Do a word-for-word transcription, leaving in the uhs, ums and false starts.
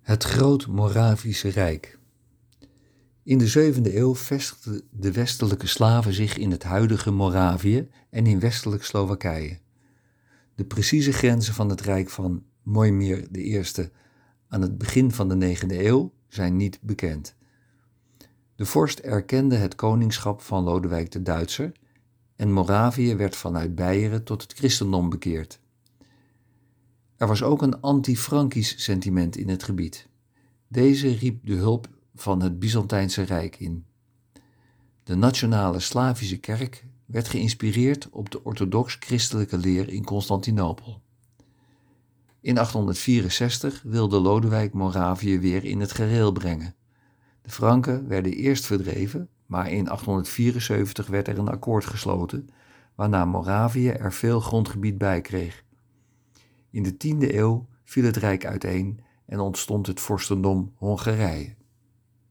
Het Groot-Moravische Rijk. In de zevende eeuw vestigden de westelijke Slaven zich in het huidige Moravië en in westelijk Slowakije. De precieze grenzen van het rijk van Mojmir de Eerste aan het begin van de negende eeuw zijn niet bekend. De vorst erkende het koningschap van Lodewijk de Duitser en Moravië werd vanuit Beieren tot het christendom bekeerd. Er was ook een anti-Frankisch sentiment in het gebied. Deze riep de hulp van het Byzantijnse Rijk in. De nationale Slavische kerk werd geïnspireerd op de orthodox-christelijke leer in Constantinopel. In achthonderdvierenzestig wilde Lodewijk Moravië weer in het gereel brengen. De Franken werden eerst verdreven, maar in achthonderdvierenzeventig werd er een akkoord gesloten, waarna Moravië er veel grondgebied bij kreeg. In de tiende eeuw viel het rijk uiteen en ontstond het vorstendom Hongarije.